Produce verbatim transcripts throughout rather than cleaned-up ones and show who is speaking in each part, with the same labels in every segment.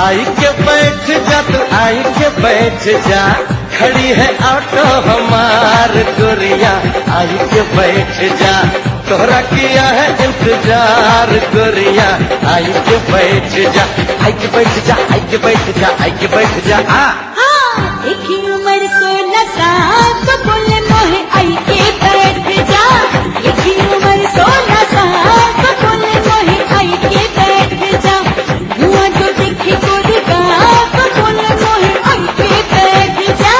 Speaker 1: आई के बैठ जा तू आई के बैठ जा, खड़ी है ऑटो हमार गोरिया, आई के बैठ जा, तोहरा किया है इंतजार गोरिया, आई के बैठ जा, आई के बैठ जा, आई के बैठ जा, आई के बैठ जा। आ
Speaker 2: एक ही उम्र सोलह साल तो बोले मोहे आई के बैठ जा, एक ही उम्र सोलह साल तो बोले मोहे आई के बैठ जा, धुआं जो देखे गोरिका तो बोले मोहे आई के बैठ जा।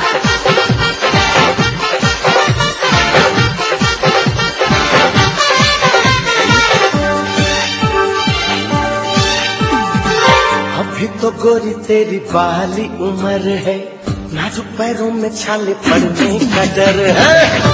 Speaker 1: अभी तो गोरी तेरी बाली उम्र है, नाजुक पैरों में छाले पड़ने का डर है।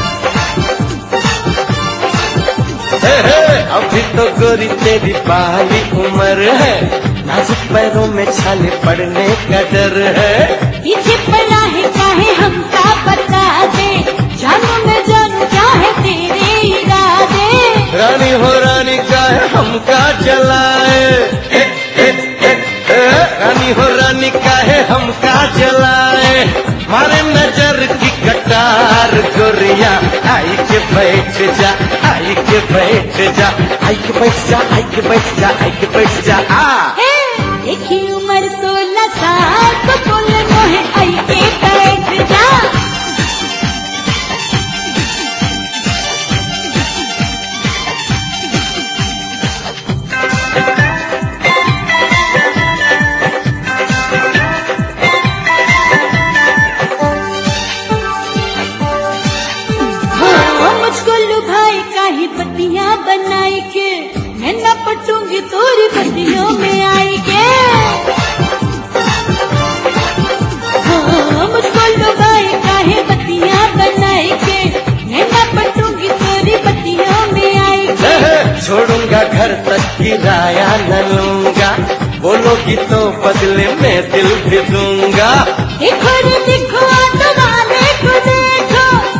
Speaker 1: हे हे, अभी तो गोरी तेरी बाली उम्र है, नाजुक पैरों में छाले पड़ने का डर है।
Speaker 2: पीछे पड़ा है चाहे हमका बता दे, जानू मैं जानू क्या है तेरे इरादे,
Speaker 1: रानी हो रानी का है हमका जलाए, ए, ए, ए, ए, रानी हो रानी का है हमका जलाए, मारे नजर की कटार गोरिया, आई के बैठ जा, आई के बैठ जा, आई के बैठ जा, आई के बैठ जा, आई के बैठ जा। आ
Speaker 2: एक ही उम्र सोलह साल तो बोले मोहे आई के बैठ जा। मुझको लुभाई काहे बत्तियां बनाई के, मैं न पटूंगी तोरी बत्तियों में आई के। हाँ, मुझको लुभाई काहे बत्तियां बनाई के, मैं न पटूंगी तोरी बत्तियों में आई के।
Speaker 1: छोड़ूंगा घर तक किराया न लूंगा, बोलोगी तो बदले में दिल भी दूंगा।
Speaker 2: देखो रे देखो ऑटो वाले को देखो,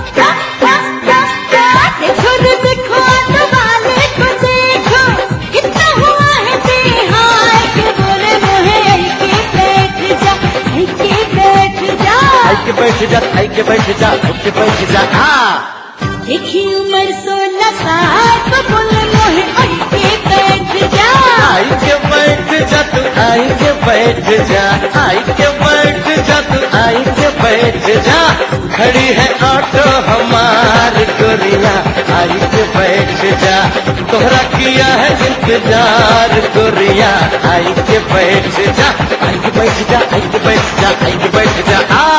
Speaker 2: देखो रे देखो ऑटो वाले को देखो, कितना हुआ है बेहाल के बोले मोहे आई के बैठ जा, आई के बैठ जा,
Speaker 1: आई के बैठ जा, आई के बैठ जा, आई के बैठ जा। आ
Speaker 2: देखी उम्र सोलह साल तो बोले मोहे आई के बैठ जा,
Speaker 1: आई के बैठ जा तू आई के बैठ जा, आई के बैठ जा तू आई के बैठ जा, खड़ी है ऑटो हमार गोरिया, आई के बैठ जा, तोहरा किया है इंतजार गोरिया, आई के बैठ जा, आई के बैठ जा, आई के बैठ जा, आई के बैठ जा। आ